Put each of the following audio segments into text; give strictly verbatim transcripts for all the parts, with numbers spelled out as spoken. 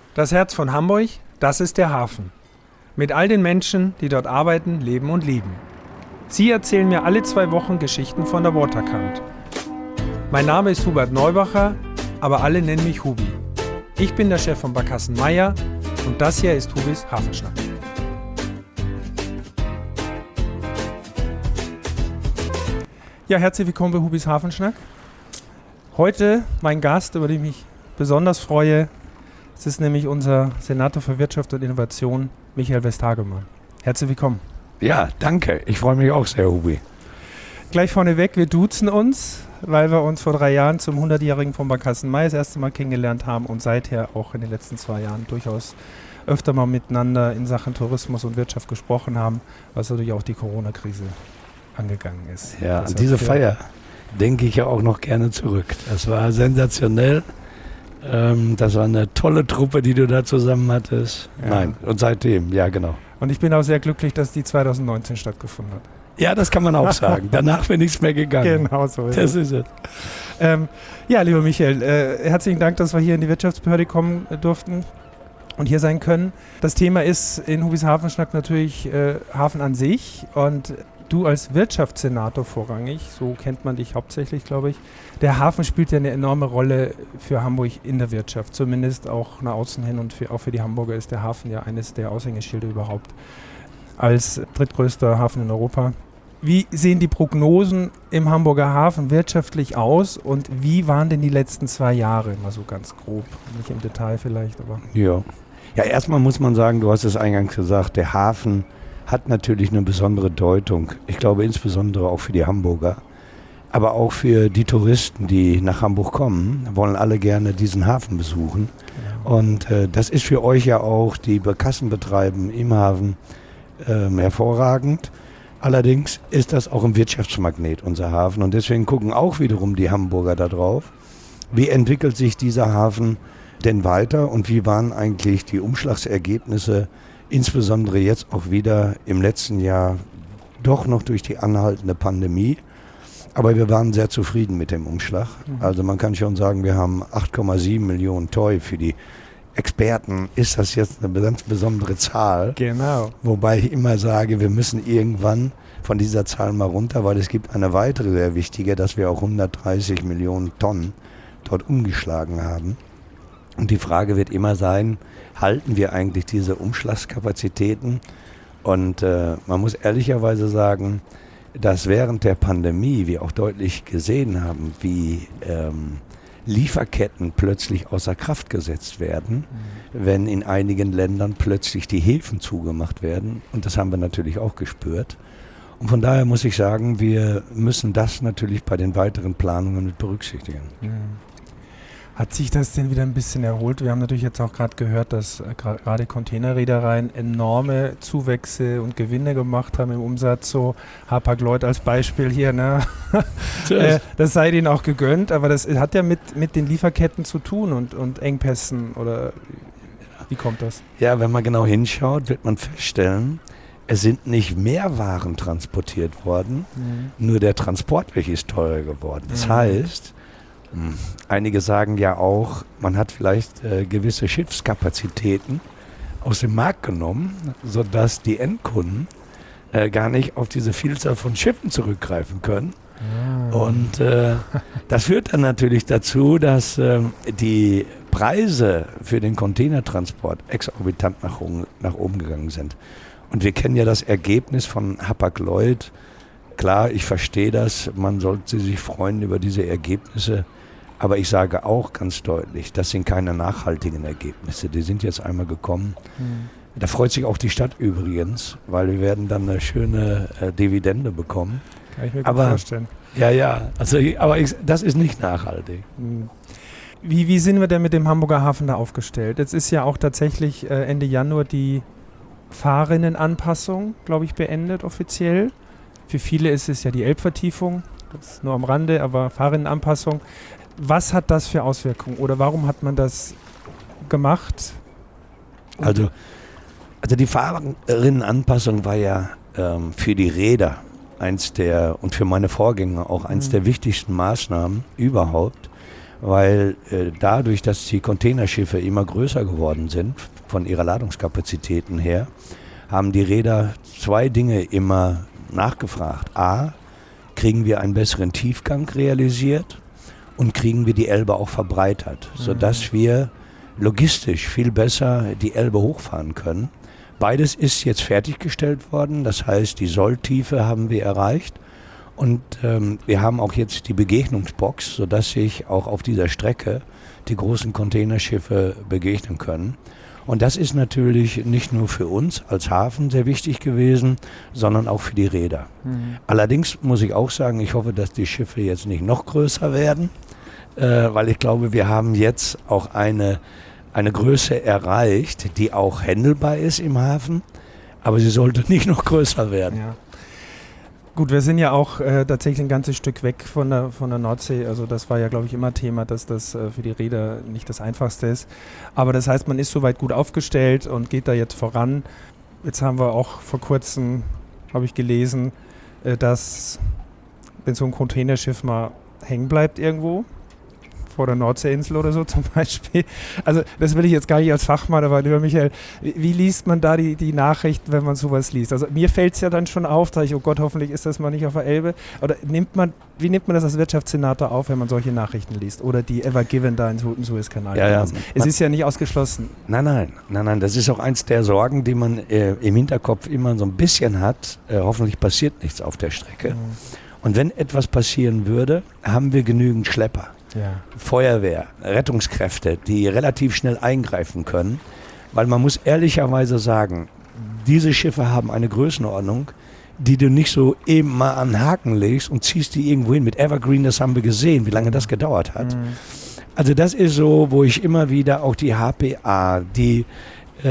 Das Herz von Hamburg, das ist der Hafen. Mit all den Menschen, die dort arbeiten, leben und lieben. Sie erzählen mir alle zwei Wochen Geschichten von der Waterkant. Mein Name ist Hubert Neubacher, aber alle nennen mich Hubi. Ich bin der Chef von Barkassen Meier und das hier ist Hubis Hafenschnack. Ja, herzlich willkommen bei Hubis Hafenschnack. Heute mein Gast, über den ich mich besonders freue. Es ist nämlich unser Senator für Wirtschaft und Innovation, Michael Westhagemann. Herzlich willkommen. Ja, danke. Ich freue mich auch sehr, Hubi. Gleich vorneweg, wir duzen uns, weil wir uns vor drei Jahren zum hundertjährigen von Barkassen Meier das erste Mal kennengelernt haben und seither auch in den letzten zwei Jahren durchaus öfter mal miteinander in Sachen Tourismus und Wirtschaft gesprochen haben, was natürlich auch die Corona-Krise angegangen ist. Ja, an diese Feier denke ich ja auch noch gerne zurück. Das war sensationell. Ähm, das war eine tolle Truppe, die du da zusammen hattest. Ja. Nein, und seitdem, ja genau. Und ich bin auch sehr glücklich, dass die zwanzig neunzehn stattgefunden hat. Ja, das kann man auch sagen. Danach bin nichts mehr gegangen. Genau so ist das es. ist es. Ähm, ja, lieber Michael, äh, herzlichen Dank, dass wir hier in die Wirtschaftsbehörde kommen äh, durften und hier sein können. Das Thema ist in Hubis Hafenschnack natürlich äh, Hafen an sich und du als Wirtschaftssenator vorrangig, so kennt man dich hauptsächlich, glaube ich. Der Hafen spielt ja eine enorme Rolle für Hamburg in der Wirtschaft, zumindest auch nach außen hin und für, auch für die Hamburger ist der Hafen ja eines der Aushängeschilder überhaupt als drittgrößter Hafen in Europa. Wie sehen die Prognosen im Hamburger Hafen wirtschaftlich aus und wie waren denn die letzten zwei Jahre, mal so ganz grob, nicht im Detail vielleicht, aber... Ja, ja erstmal muss man sagen, du hast es eingangs gesagt, der Hafen hat natürlich eine besondere Deutung. Ich glaube insbesondere auch für die Hamburger, aber auch für die Touristen, die nach Hamburg kommen, wollen alle gerne diesen Hafen besuchen. Ja. Und äh, das ist für euch ja auch, die Barkassen betreiben im Hafen, äh, hervorragend. Allerdings ist das auch ein Wirtschaftsmagnet, unser Hafen. Und deswegen gucken auch wiederum die Hamburger da drauf. Wie entwickelt sich dieser Hafen denn weiter und wie waren eigentlich die Umschlagsergebnisse, insbesondere jetzt auch wieder im letzten Jahr, doch noch durch die anhaltende Pandemie. Aber wir waren sehr zufrieden mit dem Umschlag. Mhm. Also man kann schon sagen, wir haben acht Komma sieben Millionen T O I. Für die Experten ist das jetzt eine ganz besondere Zahl. Genau. Wobei ich immer sage, wir müssen irgendwann von dieser Zahl mal runter, weil es gibt eine weitere sehr wichtige, dass wir auch hundertdreißig Millionen Tonnen dort umgeschlagen haben. Und die Frage wird immer sein, halten wir eigentlich diese Umschlagskapazitäten? Und äh, man muss ehrlicherweise sagen, dass während der Pandemie wir auch deutlich gesehen haben, wie ähm, Lieferketten plötzlich außer Kraft gesetzt werden, mhm. wenn in einigen Ländern plötzlich die Häfen zugemacht werden. Und das haben wir natürlich auch gespürt. Und von daher muss ich sagen, wir müssen das natürlich bei den weiteren Planungen mit berücksichtigen. Mhm. Hat sich das denn wieder ein bisschen erholt? Wir haben natürlich jetzt auch gerade gehört, dass äh, gerade Containerreedereien enorme Zuwächse und Gewinne gemacht haben im Umsatz. So Hapag-Lloyd als Beispiel hier. Ne? äh, das sei denen auch gegönnt, aber das hat ja mit, mit den Lieferketten zu tun und, und Engpässen. Oder wie kommt das? Ja, wenn man genau hinschaut, wird man feststellen, es sind nicht mehr Waren transportiert worden, mhm. nur der Transportweg ist teurer geworden. Das mhm. heißt... Einige sagen ja auch, man hat vielleicht äh, gewisse Schiffskapazitäten aus dem Markt genommen, sodass die Endkunden äh, gar nicht auf diese Vielzahl von Schiffen zurückgreifen können. Ah. Und äh, das führt dann natürlich dazu, dass äh, die Preise für den Containertransport exorbitant nach, nach oben gegangen sind. Und wir kennen ja das Ergebnis von Hapag-Lloyd. Klar, ich verstehe das, man sollte sich freuen über diese Ergebnisse. Aber ich sage auch ganz deutlich, das sind keine nachhaltigen Ergebnisse. Die sind jetzt einmal gekommen. Mhm. Da freut sich auch die Stadt übrigens, weil wir werden dann eine schöne äh, Dividende bekommen. Kann ich mir gut aber, vorstellen. Ja, ja. Also, aber ich, das ist nicht nachhaltig. Mhm. Wie, wie sind wir denn mit dem Hamburger Hafen da aufgestellt? Jetzt ist ja auch tatsächlich äh, Ende Januar die Fahrrinnenanpassung, glaube ich, beendet offiziell. Für viele ist es ja die Elbvertiefung. Das ist nur am Rande, aber Fahrrinnenanpassung. Was hat das für Auswirkungen oder warum hat man das gemacht? Also, also die Fahrrinnenanpassung war ja ähm, für die Räder eins der und für meine Vorgänger auch eins mhm. der wichtigsten Maßnahmen überhaupt, weil äh, dadurch, dass die Containerschiffe immer größer geworden sind, von ihrer Ladungskapazitäten her, haben die Reeder zwei Dinge immer nachgefragt. A, kriegen wir einen besseren Tiefgang realisiert und kriegen wir die Elbe auch verbreitert, mhm. sodass wir logistisch viel besser die Elbe hochfahren können. Beides ist jetzt fertiggestellt worden, das heißt, die Solltiefe haben wir erreicht und ähm, wir haben auch jetzt die Begegnungsbox, sodass sich auch auf dieser Strecke die großen Containerschiffe begegnen können. Und das ist natürlich nicht nur für uns als Hafen sehr wichtig gewesen, sondern auch für die Reeder. Mhm. Allerdings muss ich auch sagen, ich hoffe, dass die Schiffe jetzt nicht noch größer werden, äh, weil ich glaube, wir haben jetzt auch eine, eine Größe erreicht, die auch händelbar ist im Hafen, aber sie sollte nicht noch größer werden. Ja. Gut, wir sind ja auch äh, tatsächlich ein ganzes Stück weg von der, von der Nordsee. Also das war ja, glaube ich, immer Thema, dass das äh, für die Reeder nicht das Einfachste ist. Aber das heißt, man ist soweit gut aufgestellt und geht da jetzt voran. Jetzt haben wir auch vor kurzem, habe ich gelesen, äh, dass wenn so ein Containerschiff mal hängen bleibt irgendwo, vor der Nordseeinsel oder so zum Beispiel. Also das will ich jetzt gar nicht als Fachmann, aber lieber Michael, wie, wie liest man da die, die Nachrichten, wenn man sowas liest? Also mir fällt es ja dann schon auf, da ich, oh Gott, hoffentlich ist das mal nicht auf der Elbe. Oder nimmt man, wie nimmt man das als Wirtschaftssenator auf, wenn man solche Nachrichten liest? Oder die Ever Given da in Su- Suezkanal? Ja, ja. Es ist ja nicht ausgeschlossen. Nein, nein, nein, nein. Das ist auch eins der Sorgen, die man äh, im Hinterkopf immer so ein bisschen hat. Äh, hoffentlich passiert nichts auf der Strecke. Mhm. Und wenn etwas passieren würde, haben wir genügend Schlepper. Ja. Feuerwehr, Rettungskräfte, die relativ schnell eingreifen können, weil man muss ehrlicherweise sagen, diese Schiffe haben eine Größenordnung, die du nicht so eben mal an den Haken legst und ziehst die irgendwo hin. Mit Evergreen, das haben wir gesehen, wie lange das gedauert hat. Mhm. Also das ist so, wo ich immer wieder auch die H P A, die äh,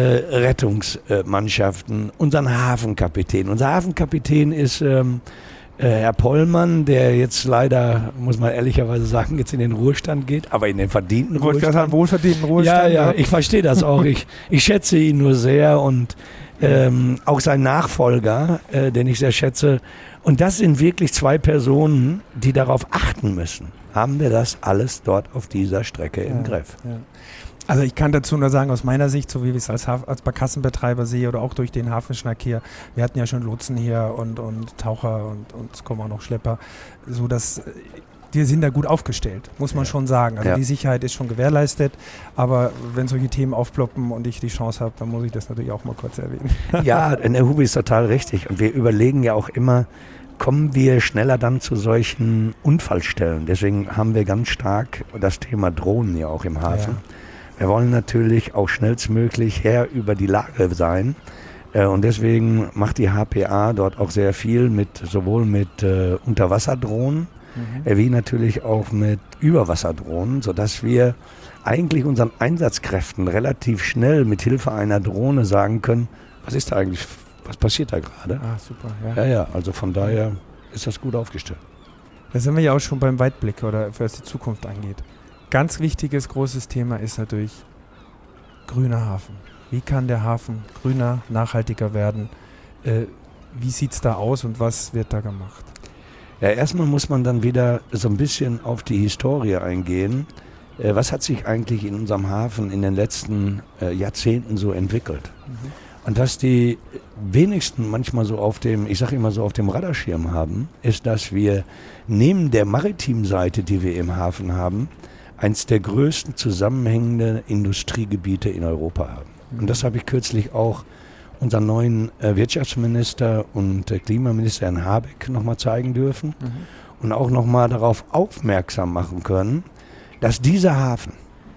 Rettungsmannschaften, unseren Hafenkapitän, unser Hafenkapitän ist ähm, Äh, Herr Pollmann, der jetzt leider, muss man ehrlicherweise sagen, jetzt in den Ruhestand geht, aber in den verdienten Ruhestand. Sagen, wohlverdienten Ruhestand. Ja, ja, ich verstehe das auch. Ich, ich schätze ihn nur sehr und ähm, auch sein Nachfolger, äh, den ich sehr schätze. Und das sind wirklich zwei Personen, die darauf achten müssen. Haben wir das alles dort auf dieser Strecke ja, im Griff? Ja. Also ich kann dazu nur sagen, aus meiner Sicht, so wie ich es als, Haf- als Barkassenbetreiber sehe oder auch durch den Hafenschnack hier, wir hatten ja schon Lotsen hier und, und Taucher und, und es kommen auch noch Schlepper, so dass wir sind da gut aufgestellt, muss man ja. schon sagen. Also ja. die Sicherheit ist schon gewährleistet, aber wenn solche Themen aufploppen und ich die Chance habe, dann muss ich das natürlich auch mal kurz erwähnen. Ja, der Hubi ist total richtig und wir überlegen ja auch immer, kommen wir schneller dann zu solchen Unfallstellen. Deswegen haben wir ganz stark das Thema Drohnen ja auch im Hafen. Ja. Wir wollen natürlich auch schnellstmöglich Herr über die Lage sein äh, und deswegen macht die H P A dort auch sehr viel mit sowohl mit äh, Unterwasserdrohnen mhm. äh, wie natürlich auch mit Überwasserdrohnen, sodass wir eigentlich unseren Einsatzkräften relativ schnell mit Hilfe einer Drohne sagen können, was ist da eigentlich, was passiert da gerade? Ah, super, ja. Ja, ja, also von daher ist das gut aufgestellt. Da sind wir ja auch schon beim Weitblick oder was die Zukunft angeht. Ganz wichtiges, großes Thema ist natürlich grüner Hafen. Wie kann der Hafen grüner, nachhaltiger werden? Äh, wie sieht es da aus und was wird da gemacht? Ja, erstmal muss man dann wieder so ein bisschen auf die Historie eingehen. Äh, was hat sich eigentlich in unserem Hafen in den letzten äh, Jahrzehnten so entwickelt? Mhm. Und was die wenigsten manchmal so auf dem, ich sage immer so auf dem Radarschirm haben, ist, dass wir neben der maritimen Seite, die wir im Hafen haben, eins der größten zusammenhängenden Industriegebiete in Europa haben. Und das habe ich kürzlich auch unseren neuen äh, Wirtschaftsminister und äh, Klimaminister Herrn Habeck nochmal zeigen dürfen mhm. und auch nochmal darauf aufmerksam machen können, dass dieser Hafen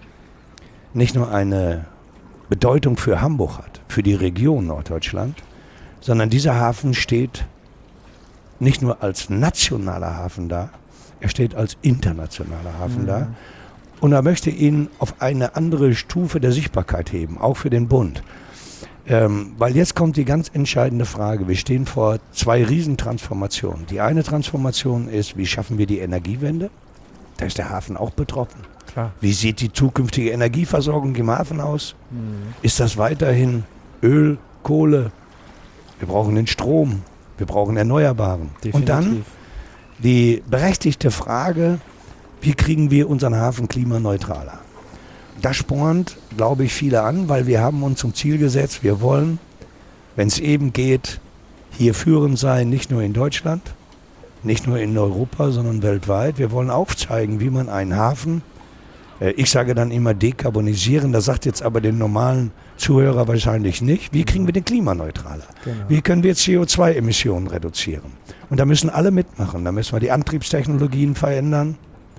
nicht nur eine Bedeutung für Hamburg hat, für die Region Norddeutschland, sondern dieser Hafen steht nicht nur als nationaler Hafen da, er steht als internationaler Hafen mhm. da. Und er möchte ihn auf eine andere Stufe der Sichtbarkeit heben, auch für den Bund. Ähm, weil jetzt kommt die ganz entscheidende Frage. Wir stehen vor zwei Riesentransformationen. Die eine Transformation ist, wie schaffen wir die Energiewende? Da ist der Hafen auch betroffen. Klar. Wie sieht die zukünftige Energieversorgung im Hafen aus? Mhm. Ist das weiterhin Öl, Kohle? Wir brauchen den Strom. Wir brauchen Erneuerbaren. Definitiv. Und dann die berechtigte Frage, wie kriegen wir unseren Hafen klimaneutraler? Das spornt, glaube ich, viele an, weil wir haben uns zum Ziel gesetzt, wir wollen, wenn es eben geht, hier führend sein, nicht nur in Deutschland, nicht nur in Europa, sondern weltweit. Wir wollen aufzeigen, wie man einen Hafen, äh, ich sage dann immer dekarbonisieren, das sagt jetzt aber den normalen Zuhörer wahrscheinlich nicht. Wie kriegen wir den klimaneutraler? Genau. Wie können wir C O zwei Emissionen reduzieren? Und da müssen alle mitmachen. Da müssen wir die Antriebstechnologien verändern.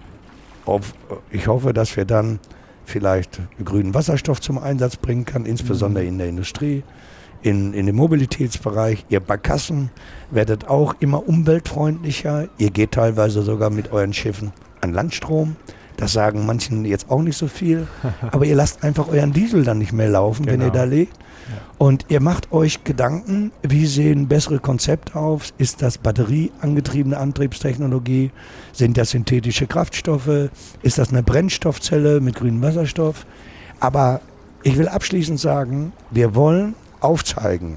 Auf, ich hoffe, dass wir dann vielleicht grünen Wasserstoff zum Einsatz bringen können, insbesondere mhm. in der Industrie, in, in dem Mobilitätsbereich. Ihr Barkassen werdet auch immer umweltfreundlicher. Ihr geht teilweise sogar mit euren Schiffen an Landstrom. Das sagen manchen jetzt auch nicht so viel. Aber ihr lasst einfach euren Diesel dann nicht mehr laufen, genau. wenn ihr da legt. Ja. Und ihr macht euch Gedanken, wie sehen bessere Konzepte aus? Ist das batterieangetriebene Antriebstechnologie? Sind das synthetische Kraftstoffe? Ist das eine Brennstoffzelle mit grünem Wasserstoff? Aber ich will abschließend sagen, wir wollen aufzeigen,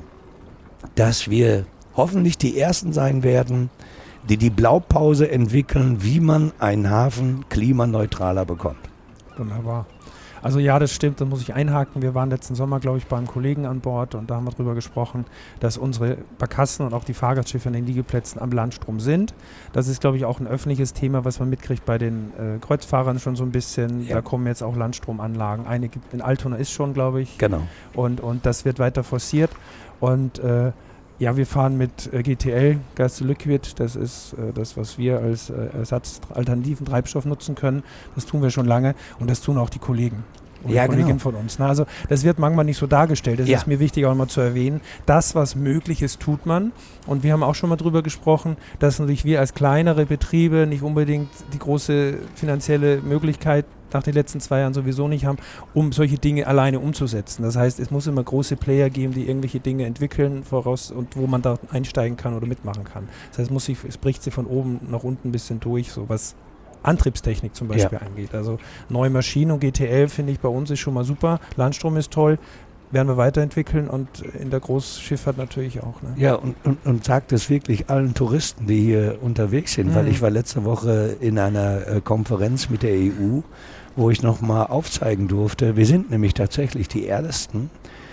dass wir hoffentlich die Ersten sein werden, die die Blaupause entwickeln, wie man einen Hafen klimaneutraler bekommt. Wunderbar. Also ja, das stimmt, da muss ich einhaken. Wir waren letzten Sommer, glaube ich, bei einem Kollegen an Bord und da haben wir darüber gesprochen, dass unsere Barkassen und auch die Fahrgastschiffe an den Liegeplätzen am Landstrom sind. Das ist, glaube ich, auch ein öffentliches Thema, was man mitkriegt bei den äh, Kreuzfahrern schon so ein bisschen. Ja. Da kommen jetzt auch Landstromanlagen. Eine gibt in Altona ist schon, glaube ich. Genau. Und, und das wird weiter forciert. Und äh, ja, wir fahren mit äh, G T L, Gas to Liquid. Das ist äh, das, was wir als äh, Ersatz alternativen Treibstoff nutzen können. Das tun wir schon lange und das tun auch die Kollegen. Und ja, Kolleginnen genau. von uns. Na, also das wird manchmal nicht so dargestellt. Das ja. ist mir wichtig auch mal zu erwähnen. Das, was möglich ist, tut man. Und wir haben auch schon mal drüber gesprochen, dass natürlich wir als kleinere Betriebe nicht unbedingt die große finanzielle Möglichkeit nach den letzten zwei Jahren sowieso nicht haben, um solche Dinge alleine umzusetzen. Das heißt, es muss immer große Player geben, die irgendwelche Dinge entwickeln voraus und wo man da einsteigen kann oder mitmachen kann. Das heißt, es, muss sich, es bricht sie von oben nach unten ein bisschen durch, so was Antriebstechnik zum Beispiel ja. angeht. Also neue Maschinen und G T L finde ich bei uns ist schon mal super. Landstrom ist toll, werden wir weiterentwickeln und in der Großschifffahrt natürlich auch. Ne? Ja, und, und, und sagt es wirklich allen Touristen, die hier unterwegs sind, mhm. weil ich war letzte Woche in einer äh, Konferenz mit der E U, wo ich nochmal aufzeigen durfte, wir sind nämlich tatsächlich die Ersten,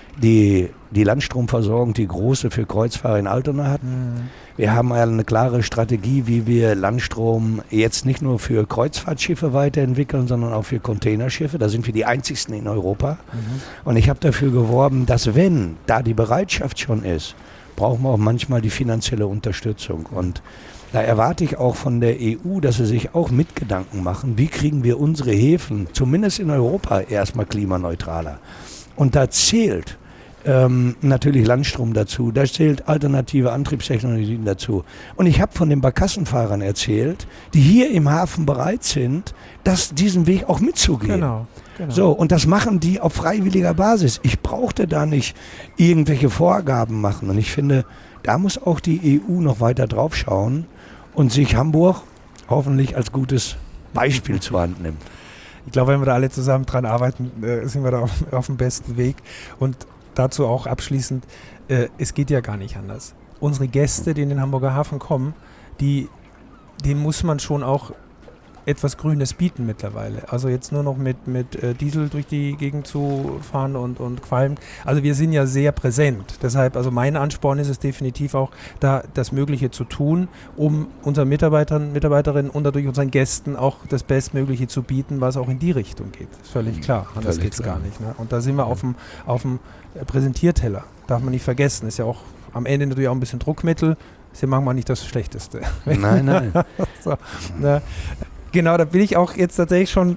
die die Landstromversorgung, die große für Kreuzfahrer in Altona hatten. Mhm. Wir haben eine klare Strategie, wie wir Landstrom jetzt nicht nur für Kreuzfahrtschiffe weiterentwickeln, sondern auch für Containerschiffe. Da sind wir die einzigsten in Europa. Mhm. Und ich habe dafür geworben, dass wenn da die Bereitschaft schon ist, brauchen wir auch manchmal die finanzielle Unterstützung. Und da erwarte ich auch von der E U, dass sie sich auch mit Gedanken machen, wie kriegen wir unsere Häfen, zumindest in Europa, erstmal klimaneutraler. Und da zählt Ähm, natürlich Landstrom dazu, da zählt alternative Antriebstechnologien dazu. Und ich habe von den Barkassenfahrern erzählt, die hier im Hafen bereit sind, das, diesen Weg auch mitzugehen. Genau, genau. So, und das machen die auf freiwilliger Basis. Ich brauchte da nicht irgendwelche Vorgaben machen. Und ich finde, da muss auch die E U noch weiter drauf schauen und sich Hamburg hoffentlich als gutes Beispiel zur Hand nimmt. Ich glaube, wenn wir da alle zusammen dran arbeiten, äh, sind wir da auf, auf dem besten Weg. Und dazu auch abschließend, äh, es geht ja gar nicht anders. Unsere Gäste, die in den Hamburger Hafen kommen, die, denen muss man schon auch etwas Grünes bieten mittlerweile. Also jetzt nur noch mit, mit äh, Diesel durch die Gegend zu fahren und, und Qualm. Also wir sind ja sehr präsent. Deshalb, also mein Ansporn ist es definitiv auch, da das Mögliche zu tun, um unseren Mitarbeitern, Mitarbeiterinnen und dadurch unseren Gästen auch das Bestmögliche zu bieten, was auch in die Richtung geht. Das ist völlig klar. Anders geht es gar nicht. Ne? Und da sind wir auf dem, auf dem Präsentierteller. Darf man nicht vergessen. Ist ja auch am Ende natürlich auch ein bisschen Druckmittel. Ist ja manchmal nicht das Schlechteste. Nein, nein. so, ne? Genau, da bin ich auch jetzt tatsächlich schon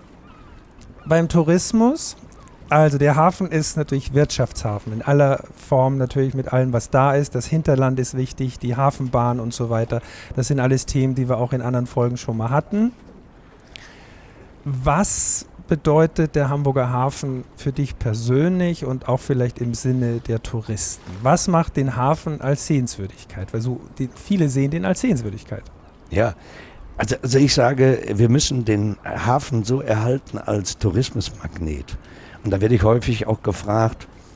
beim Tourismus. Also der Hafen ist natürlich Wirtschaftshafen in aller Form, natürlich mit allem, was da ist. Das Hinterland ist wichtig, die Hafenbahn und so weiter. Das sind alles Themen, die wir auch in anderen Folgen schon mal hatten. Was bedeutet der Hamburger Hafen für dich persönlich und auch vielleicht im Sinne der Touristen? Was macht den Hafen als Sehenswürdigkeit? Weil so, die, viele sehen den als Sehenswürdigkeit. Ja, Also, also ich sage, wir müssen den Hafen so erhalten als Tourismusmagnet. Und da werde ich häufig auch gefragt,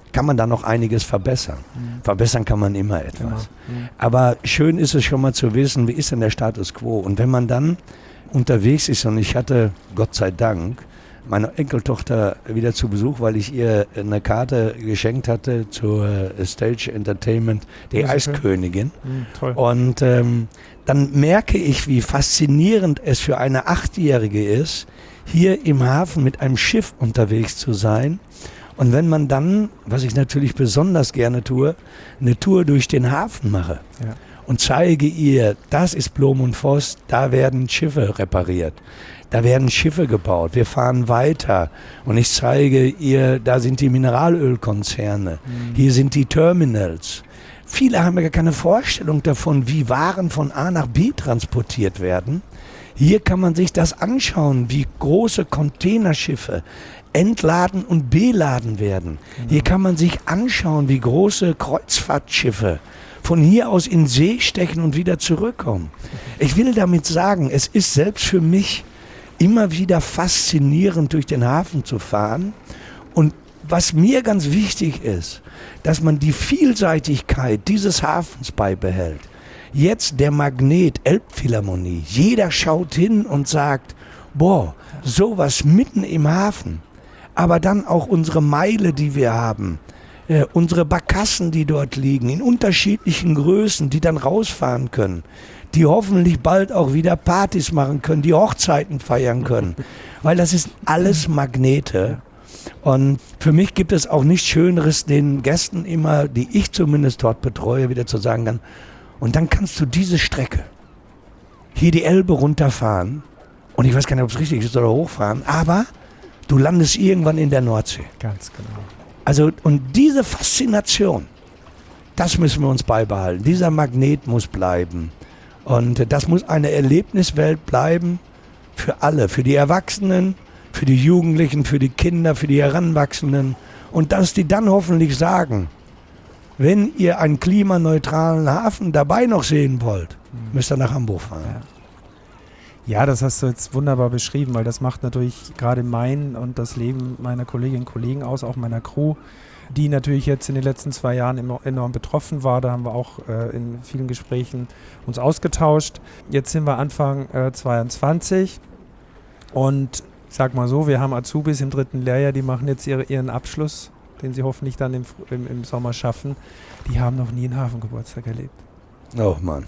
kann man da noch einiges verbessern. Mhm. Verbessern kann man immer etwas. Genau. Mhm. Aber schön ist es schon mal zu wissen, wie ist denn der Status quo? Und wenn man dann unterwegs ist, und ich hatte, Gott sei Dank, meine Enkeltochter wieder zu Besuch, weil ich ihr eine Karte geschenkt hatte zur Stage Entertainment, die Eiskönigin. Mhm, toll. Und ähm, dann merke ich, wie faszinierend es für eine Achtjährige ist, hier im Hafen mit einem Schiff unterwegs zu sein. Und wenn man dann, was ich natürlich besonders gerne tue, eine Tour durch den Hafen mache Ja. und zeige ihr, das ist Blom und Voss, da werden Schiffe repariert. Da werden Schiffe gebaut, wir fahren weiter und ich zeige ihr, da sind die Mineralölkonzerne, mhm. hier sind die Terminals. Viele haben ja gar keine Vorstellung davon, wie Waren von A nach B transportiert werden. Hier kann man sich das anschauen, wie große Containerschiffe entladen und beladen werden. Genau. Hier kann man sich anschauen, wie große Kreuzfahrtschiffe von hier aus in See stechen und wieder zurückkommen. Ich will damit sagen, es ist selbst für mich immer wieder faszinierend, durch den Hafen zu fahren. Und was mir ganz wichtig ist, dass man die Vielseitigkeit dieses Hafens beibehält. Jetzt der Magnet Elbphilharmonie. Jeder schaut hin und sagt, boah, sowas mitten im Hafen. Aber dann auch unsere Meile, die wir haben. Äh, unsere Barkassen, die dort liegen, in unterschiedlichen Größen, die dann rausfahren können. Die hoffentlich bald auch wieder Partys machen können, die Hochzeiten feiern können. Weil das ist alles Magnete. Und für mich gibt es auch nichts Schöneres, den Gästen immer, die ich zumindest dort betreue, wieder zu sagen kann, und dann kannst du diese Strecke, hier die Elbe runterfahren, und ich weiß gar nicht, ob es richtig ist oder hochfahren, aber du landest irgendwann in der Nordsee. Ganz genau. Also, und diese Faszination, das müssen wir uns beibehalten. Dieser Magnet muss bleiben. Und das muss eine Erlebniswelt bleiben für alle, für die Erwachsenen, für die Jugendlichen, für die Kinder, für die Heranwachsenden. Und dass die dann hoffentlich sagen, wenn ihr einen klimaneutralen Hafen dabei noch sehen wollt, müsst ihr nach Hamburg fahren. Ja. Ja, das hast du jetzt wunderbar beschrieben, weil das macht natürlich gerade mein und das Leben meiner Kolleginnen und Kollegen aus, auch meiner Crew, die natürlich jetzt in den letzten zwei Jahren immer enorm betroffen war. Da haben wir auch äh, in vielen Gesprächen uns ausgetauscht. Jetzt sind wir Anfang äh, zweiundzwanzig und ich sag mal so, wir haben Azubis im dritten Lehrjahr, die machen jetzt ihre, ihren Abschluss, den sie hoffentlich dann im, im, im Sommer schaffen. Die haben noch nie einen Hafengeburtstag erlebt. Oh Mann.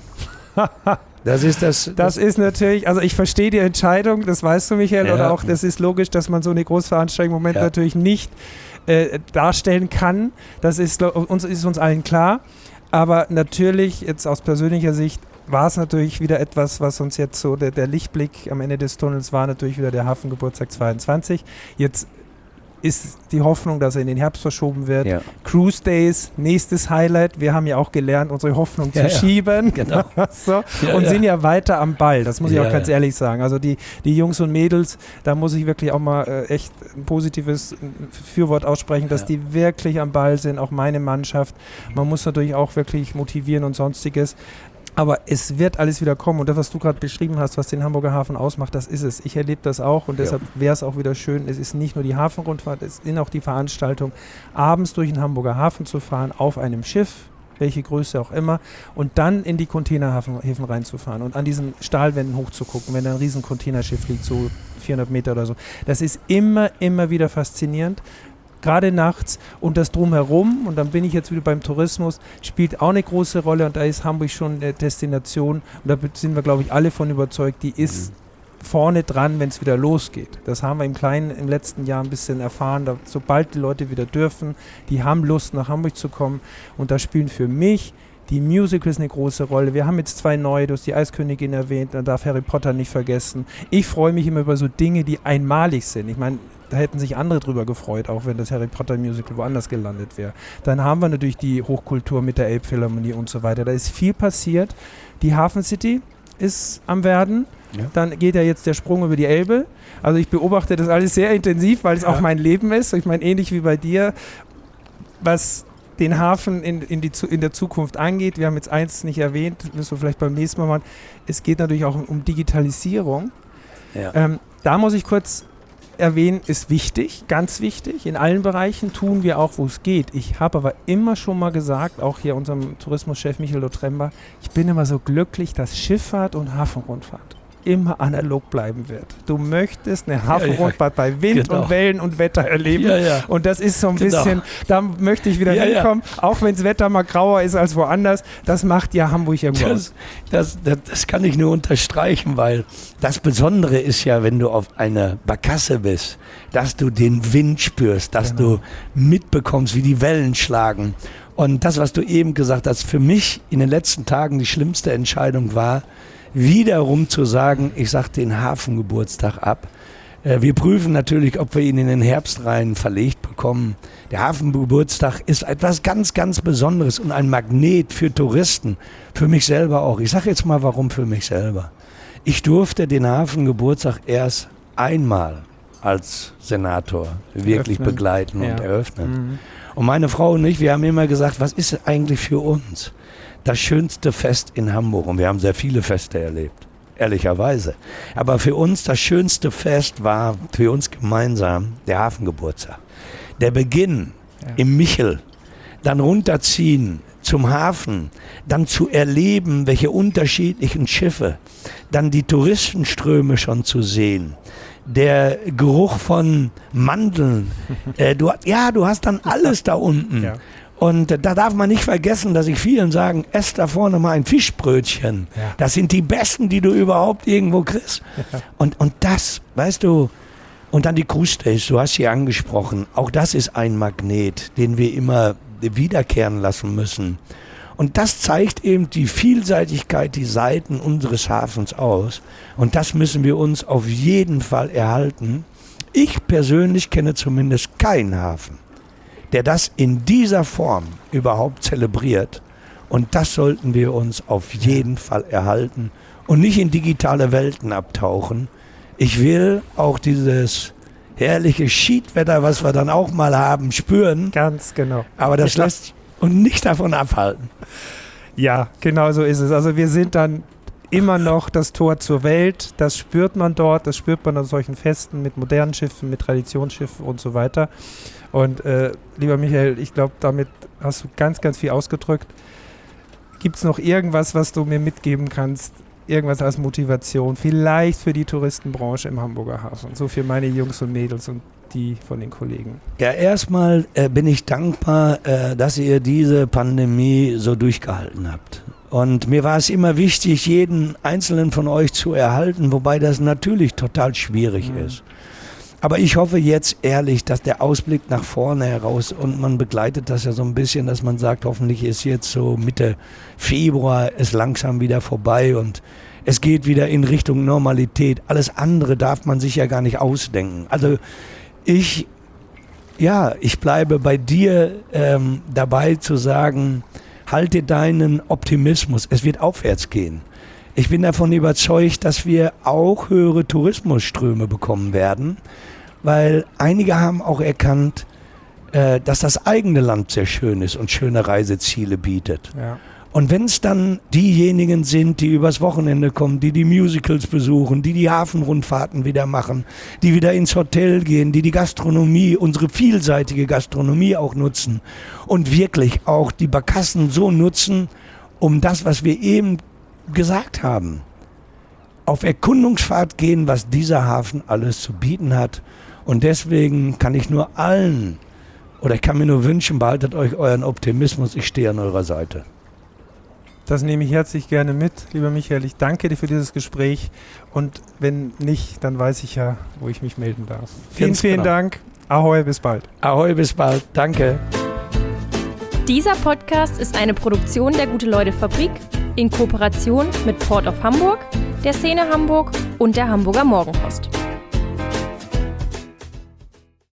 Das ist das, das. Das ist natürlich, also ich verstehe die Entscheidung, das weißt du, Michael, Ja. oder auch das ist logisch, dass man so eine Großveranstaltung im Moment Ja. natürlich nicht äh, darstellen kann. Das ist uns, ist uns allen klar. Aber natürlich, jetzt aus persönlicher Sicht, war es natürlich wieder etwas, was uns jetzt so, der, der Lichtblick am Ende des Tunnels war natürlich wieder der Hafengeburtstag zweiundzwanzig. Jetzt ist die Hoffnung, dass er in den Herbst verschoben wird. Ja. Cruise Days, nächstes Highlight. Wir haben ja auch gelernt, unsere Hoffnung Ja, zu ja. schieben. Genau. so. Ja, und ja. sind ja weiter am Ball. Das muss ich Ja, auch ganz ja. ehrlich sagen. Also die, die Jungs und Mädels, da muss ich wirklich auch mal äh, echt ein positives Fürwort aussprechen, dass Ja. die wirklich am Ball sind, auch meine Mannschaft. Man muss natürlich auch wirklich motivieren und Sonstiges. Aber es wird alles wieder kommen und das, was du gerade beschrieben hast, was den Hamburger Hafen ausmacht, das ist es. Ich erlebe das auch und deshalb wäre es auch wieder schön, es ist nicht nur die Hafenrundfahrt, es ist auch die Veranstaltung, abends durch den Hamburger Hafen zu fahren, auf einem Schiff, welche Größe auch immer, und dann in die Containerhäfen reinzufahren und an diesen Stahlwänden hochzugucken, wenn da ein riesen Containerschiff liegt, so vierhundert Meter oder so. Das ist immer, immer wieder faszinierend. Gerade nachts und das Drumherum, und dann bin ich jetzt wieder beim Tourismus, spielt auch eine große Rolle und da ist Hamburg schon eine Destination und da sind wir, glaube ich, alle von überzeugt, die ist mhm. vorne dran, wenn es wieder losgeht. Das haben wir im Kleinen im letzten Jahr ein bisschen erfahren, da, sobald die Leute wieder dürfen, die haben Lust nach Hamburg zu kommen und da spielen für mich die Musicals eine große Rolle. Wir haben jetzt zwei neue, du hast die Eiskönigin erwähnt, man darf Harry Potter nicht vergessen. Ich freue mich immer über so Dinge, die einmalig sind. Ich meine, da hätten sich andere drüber gefreut, auch wenn das Harry Potter Musical woanders gelandet wäre. Dann haben wir natürlich die Hochkultur mit der Elbphilharmonie und so weiter. Da ist viel passiert. Die Hafen City ist am Werden. Ja. Dann geht ja jetzt der Sprung über die Elbe. Also ich beobachte das alles sehr intensiv, weil es ja. auch mein Leben ist. Ich meine, ähnlich wie bei dir, was den Hafen in, in, die, in der Zukunft angeht. Wir haben jetzt eins nicht erwähnt, müssen wir vielleicht beim nächsten Mal machen. Es geht natürlich auch um Digitalisierung. Ja. Ähm, da muss ich kurz erwähnen, ist wichtig, ganz wichtig. In allen Bereichen tun wir auch, wo es geht. Ich habe aber immer schon mal gesagt, auch hier unserem Tourismuschef Michael Lotremba, ich bin immer so glücklich, dass Schifffahrt und Hafenrundfahrt immer analog bleiben wird. Du möchtest eine Hafenrundfahrt ja, ja. bei Wind genau. und Wellen und Wetter erleben. Ja, ja. Und das ist so ein genau. bisschen, da möchte ich wieder ja, hinkommen, ja. auch wenn das Wetter mal grauer ist als woanders. Das macht ja Hamburg irgendwo das, aus. Das, das, das kann ich nur unterstreichen, weil das Besondere ist ja, wenn du auf einer Barkasse bist, dass du den Wind spürst, dass genau. du mitbekommst, wie die Wellen schlagen. Und das, was du eben gesagt hast, für mich in den letzten Tagen die schlimmste Entscheidung war, wiederum zu sagen, ich sage den Hafengeburtstag ab. Äh, wir prüfen natürlich, ob wir ihn in den Herbst rein verlegt bekommen. Der Hafengeburtstag ist etwas ganz, ganz Besonderes und ein Magnet für Touristen, für mich selber auch. Ich sage jetzt mal, warum für mich selber. Ich durfte den Hafengeburtstag erst einmal als Senator wirklich eröffnen. begleiten ja. und eröffnen. Mhm. Und meine Frau und ich, wir haben immer gesagt, was ist eigentlich für uns das schönste Fest in Hamburg? Und wir haben sehr viele Feste erlebt, ehrlicherweise. Aber für uns das schönste Fest war für uns gemeinsam der Hafengeburtstag. Der Beginn ja. im Michel, dann runterziehen zum Hafen, dann zu erleben, welche unterschiedlichen Schiffe, dann die Touristenströme schon zu sehen. Der Geruch von Mandeln. äh, du, ja, du hast dann alles da unten. Ja. Und da darf man nicht vergessen, dass ich vielen sagen, ess da vorne mal ein Fischbrötchen. Ja. Das sind die besten, die du überhaupt irgendwo kriegst. Ja. Und, und das, weißt du, und dann die Cruise Days, du hast sie angesprochen. Auch das ist ein Magnet, den wir immer wiederkehren lassen müssen. Und das zeigt eben die Vielseitigkeit, die Seiten unseres Hafens aus. Und das müssen wir uns auf jeden Fall erhalten. Ich persönlich kenne zumindest keinen Hafen, der das in dieser Form überhaupt zelebriert. Und das sollten wir uns auf jeden Fall erhalten und nicht in digitale Welten abtauchen. Ich will auch dieses herrliche Schiedwetter, was wir dann auch mal haben, spüren. Ganz genau. Aber das lässt uns nicht davon abhalten. Ja, genau so ist es. Also wir sind dann immer noch das Tor zur Welt. Das spürt man dort, das spürt man an solchen Festen mit modernen Schiffen, mit Traditionsschiffen und so weiter. Und äh, lieber Michael, ich glaube, damit hast du ganz, ganz viel ausgedrückt. Gibt es noch irgendwas, was du mir mitgeben kannst? Irgendwas als Motivation? Vielleicht für die Touristenbranche im Hamburger Hafen. So für meine Jungs und Mädels und die von den Kollegen. Ja, erstmal äh, bin ich dankbar, äh, dass ihr diese Pandemie so durchgehalten habt. Und mir war es immer wichtig, jeden Einzelnen von euch zu erhalten, wobei das natürlich total schwierig mhm. ist. Aber ich hoffe jetzt ehrlich, dass der Ausblick nach vorne heraus, und man begleitet das ja so ein bisschen, dass man sagt, hoffentlich ist jetzt so Mitte Februar es langsam wieder vorbei und es geht wieder in Richtung Normalität. Alles andere darf man sich ja gar nicht ausdenken. Also ich, ja, ich bleibe bei dir ähm, dabei zu sagen, halte deinen Optimismus, es wird aufwärts gehen. Ich bin davon überzeugt, dass wir auch höhere Tourismusströme bekommen werden, weil einige haben auch erkannt, äh, dass das eigene Land sehr schön ist und schöne Reiseziele bietet. Ja. Und wenn es dann diejenigen sind, die übers Wochenende kommen, die die Musicals besuchen, die die Hafenrundfahrten wieder machen, die wieder ins Hotel gehen, die die Gastronomie, unsere vielseitige Gastronomie auch nutzen und wirklich auch die Barkassen so nutzen, um das, was wir eben gesagt haben, auf Erkundungsfahrt gehen, was dieser Hafen alles zu bieten hat. Und deswegen kann ich nur allen, oder ich kann mir nur wünschen, behaltet euch euren Optimismus, ich stehe an eurer Seite. Das nehme ich herzlich gerne mit, lieber Michael. Ich danke dir für dieses Gespräch und wenn nicht, dann weiß ich ja, wo ich mich melden darf. Vielen, Ganz vielen genau. Dank. Ahoi, bis bald. Ahoi, bis bald. Danke. Dieser Podcast ist eine Produktion der Gute-Leute-Fabrik in Kooperation mit Port of Hamburg, der Szene Hamburg und der Hamburger Morgenpost.